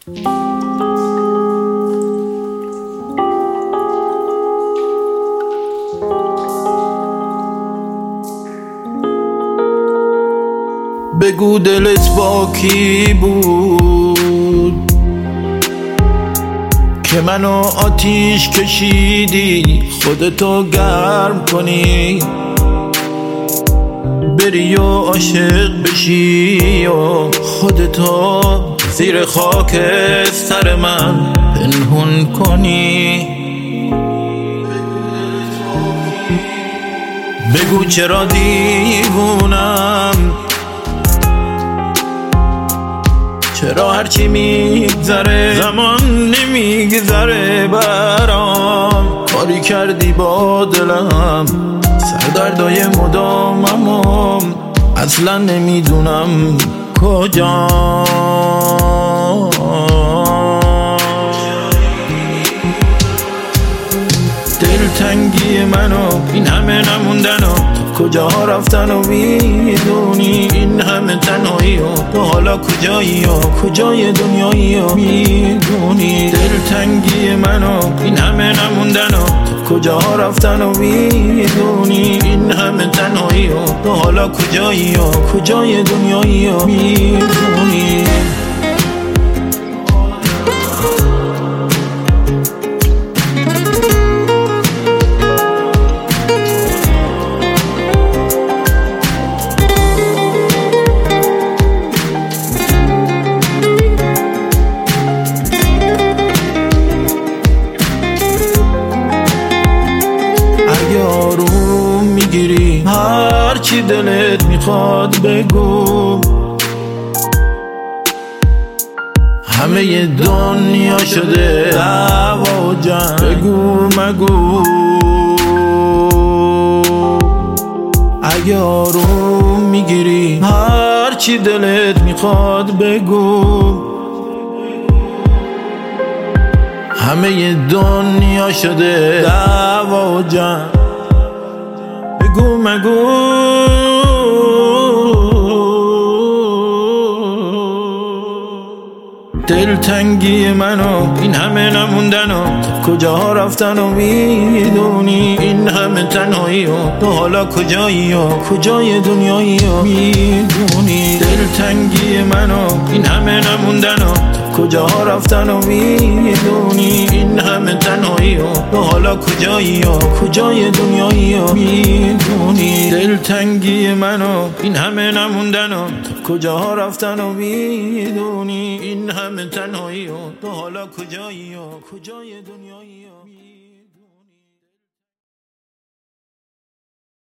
بگو دلت با کی بود که منو آتیش کشیدی خودتو گرم کنی، بری و عاشق بشی و خودتو زیر خاک سر من پنهون کنی. بگو چرا دیوونم، چرا هرچی میگذره زمان نمیگذره برام. کاری کردی با دلم، سردردای مدامم، اصلا نمیدونم کجا. دلتنگی منو این همه نموندن و کجا رفتن و میدونی این همه تنهایی و تو حالا کجایی و کجای دنیایی و میدونی. دلتنگی منو این همه نموندن و کجا رفتن و میدونی این همه تنهایی و تو حالا کجایی و کجای دنیایی و میدونی. آروم میگیری هرچی دلت میخواد بگو، همه دنیا شده دعوا و جنگ. بگو مگو اگه آروم میگیری هرچی دلت میخواد بگو، همه دنیا شده دعوا و جنگ. بگو مگو دلتنگی منو این همه نموندن و کجا رفتن و میدونی این همه تنهایی و تو حالا کجایی و کجای دنیایی و میدونی. دلتنگی منو این همه نموندن و کجا رفتن و میدونی این همه تنهایی و تو حالا کجایی و کجای دنیایی و میدونی. دلتنگی منو این همه نموندن و کجا رفتن و میدونی این همه تنهایی و تو حالا کجایی و کجای دنیایی و